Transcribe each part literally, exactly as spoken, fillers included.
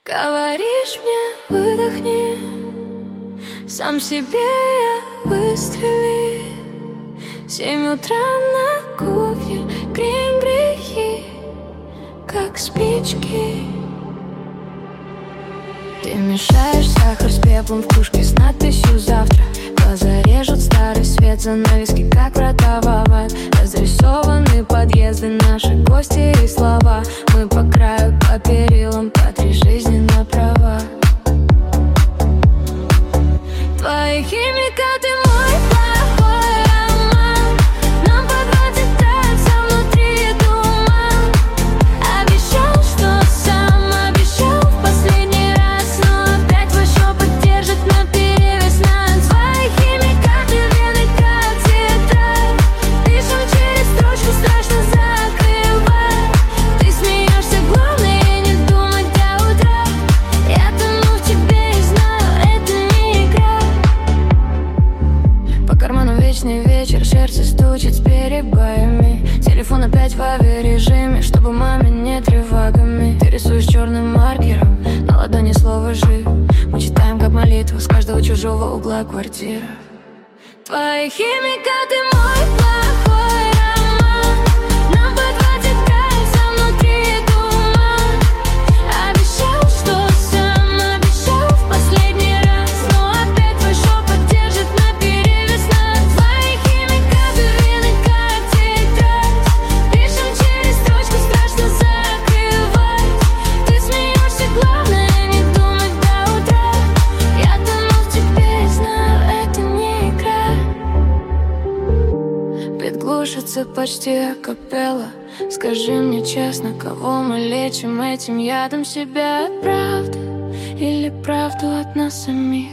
Говоришь мне, выдохни, сам себе я выстрели. Семь утра на кухне, грень грехи, как спички. Ты мешаешь сахар с пеплом в кружке с надписью «Завтра». Глаза режут старый свет, занавески, как врата в ад. Разрисованы подъезды, наши гости и слова. Мы по краю, по перилам, по три жизни на права. Твои химикаты, мой плохой роман. Нам по двадцать нравится внутри туман. Обещал, что сам обещал в последний раз, но опять твой шепот держит наперевес нас. Твои химикаты, вены как тетрадь. Пишем через строчку, страшно закрывать. Ты смеешься, главное не думать до утра. Я тону в тебе и знаю, это не игра. По карману вечный вечер, сердце стучит с перебоями. Телефон опять в авиарежиме, чтобы маме не тревогами. Ты рисуешь черным маркером, на ладони слово «жив». Мы читаем как молитву с каждого чужого угла квартиры. Твои химикаты, мой плохой роман. Нам по двадцать нравится внутри туман. Обещал, что сам обещал в последний раз, но опять твой шепот держит наперевес нас. Твои химикаты, вены как тетрадь. Пишем через строчку, страшно закрывать. Ты смеешься, главное не думать до утра. Я тону в тебе и знаю, это не игра. Бит глушится почти акапелла. Скажи мне честно, кого мы лечим этим ядом себя? Правда или правду от нас самих?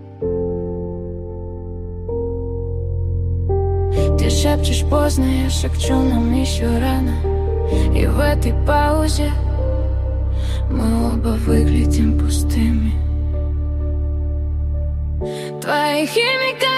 Ты шепчешь поздно, я шепчу, нам еще рано. И в этой паузе мы оба выглядим пустыми. Твои химикаты,